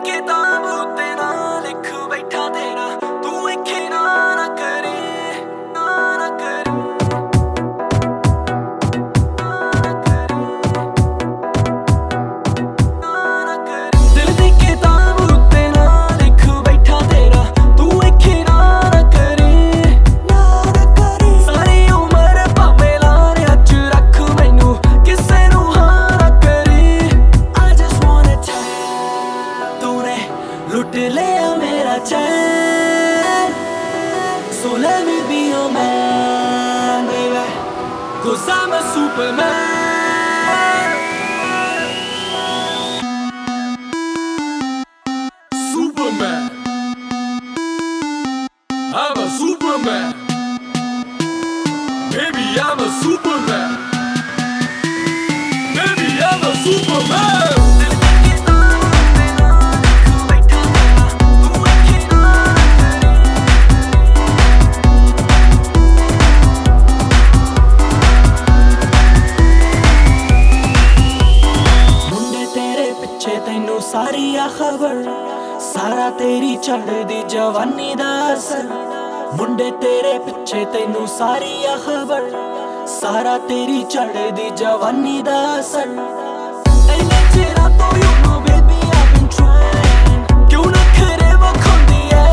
किताब उत्ते ना लिख बैठा तेरा तू इखे ना करे ना करे दिल दी किताब उत्ते ना लिख बैठा तेरा तू इखे ना करे सारी उम्र भावें लारियां च रख मैनू किसे नू हां ना करे I just wanna tell तूने लुट लिया मेरा चैन So let me be your man, baby 'Cause I'm a Superman Superman I'm a Superman Baby, I'm a Superman Baby, I'm a Superman तैनू सारी आ खबर सारा तेरी चढ़दी जवानी दा असर मुंडे तेरे पिछे तैनू सारी आ खबर सारा तेरी चढ़दी जवानी दा असर इन्ने चिरा तो you know baby I've been trying क्यों ना खरे वखांदी है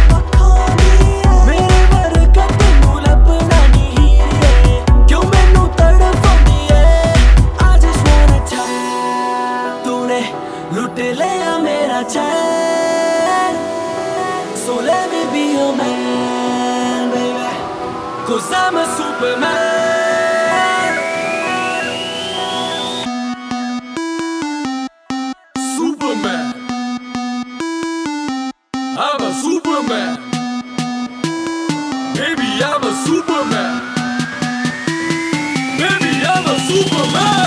मेरे वर्गा तैनू लभना नहीं हीरे क्यों मैनू तड़पांदी है I just wanna tell तूने लुट लिया मेरा चैन So let me be your man, baby 'Cause I'm a Superman Superman I'm a Superman Baby, I'm a Superman Baby, I'm a Superman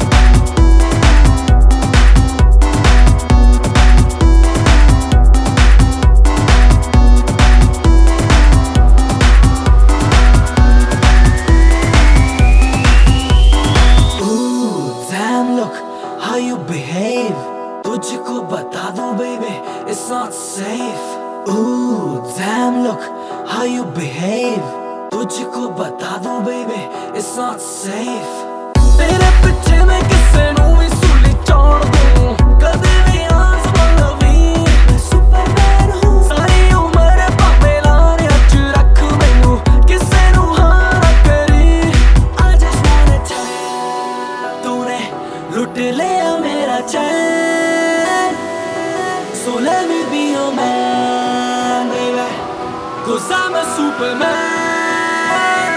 How you behave तुझको बता दूं baby it's not safe Ooh damn look how you behave तुझको बता दूं baby it's not safe तेरे पिछे मैं किसे नू भी सुली छोड़ दूं कदे भी आसमान लवी मैं सुपरमैन हूँ सारी उम्र भावें लारियां च रख मैनू किसे नू हां ना करे I just wanna tell तूने लुट लिया मेरा चैन So let me be your man, baby 'Cause I'm a Superman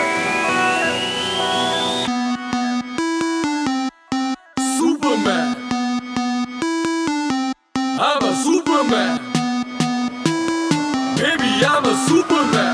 Superman I'm a Superman Baby, I'm a Superman